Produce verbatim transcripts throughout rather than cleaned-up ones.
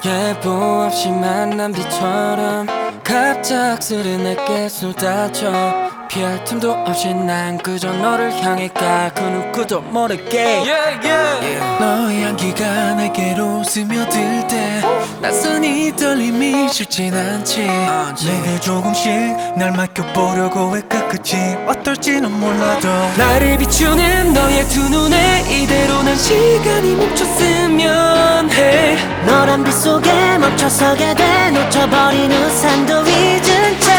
예보 없이 만난 비처럼 갑작스레 내게 쏟아져 피할 틈도 없이 난 그저 너를 향해 가 그 누구도 모르게 yeah, yeah. Yeah. 너의 향기가 내게로 스며들 때 낯선 이 떨림이 쉽진 않지 uh, 내가 조금씩 날 맡겨보려고 해 끝끝이 어떨지는 몰라도 나를 비추는 너의 두 눈에 이대로 난 시간이 멈췄으면 해 너란 빛 속에 멈춰서게 돼 놓쳐버린 우산도 잊은 채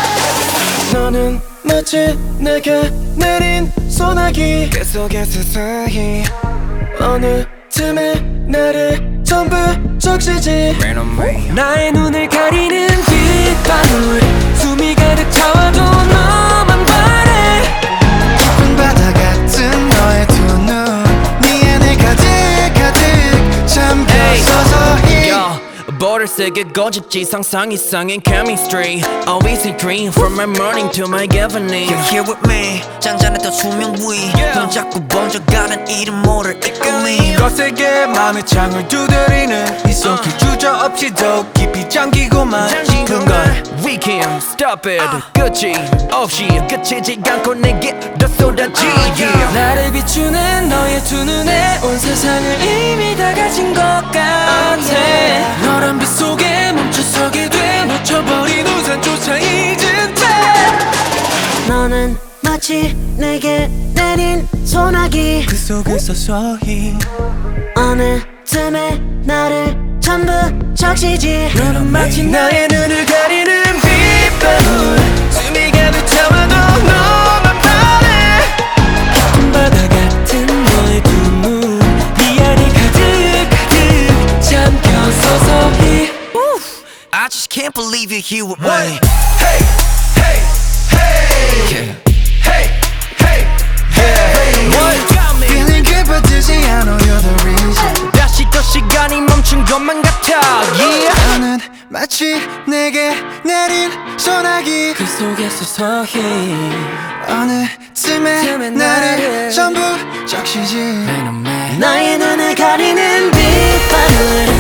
너는 마치 내게 내린 소나기 그 속에 서서히 어느 틈에 나를 전부 적시지 나의 눈을 가리는 빗방울 숨이 가득 차와도 너만 바래 깊은 바다 같은 너의 두 눈 네 안에 가득 가득 잠겨 서서히 Borders 세계 고집지 상상 이상인 chemistry Always a dream from my morning to my evening You're here with me 잔잔했던 수명 위 넌 자꾸 번져가는 이름 모를 이끌림 거세게 마음의 창을 두드리는 이 손길 주저없이 더 깊이 잠기고만 싶은 걸 We can't stop it 끝이 없이 끝이지 않고 내게 더 쏟아지 yeah. 나를 비추는 너의 두 눈에 온 세상을 이미 다 가진 것 같아 너란 빛 속에 멈춰서게 돼 놓쳐버린 우산조차 잊은 채 너는 마치 내게 내린 소나기 그 속에 서서히 어느 틈에 나를 전부 적시지 너는 마치 나의 눈을 가리는 빗방울 숨이 가득 차와도 너만 바래 깊은 바다 같은 너의 두 눈 네 안에 가득 가득 잠겨 서서히 I just can't believe you're here with me Hey, hey, hey yeah. Hey, hey, hey What got me Feeling good but dizzy I know you're the reason 다시 또 시간이 멈춘 것만 같아 yeah. 너는 마치 내게 내린 소나기 그 속에 서서히 어느 틈에 틈에 나를 나를 전부 적시지 Ain't no man 나의 눈을 가리는 빛바늘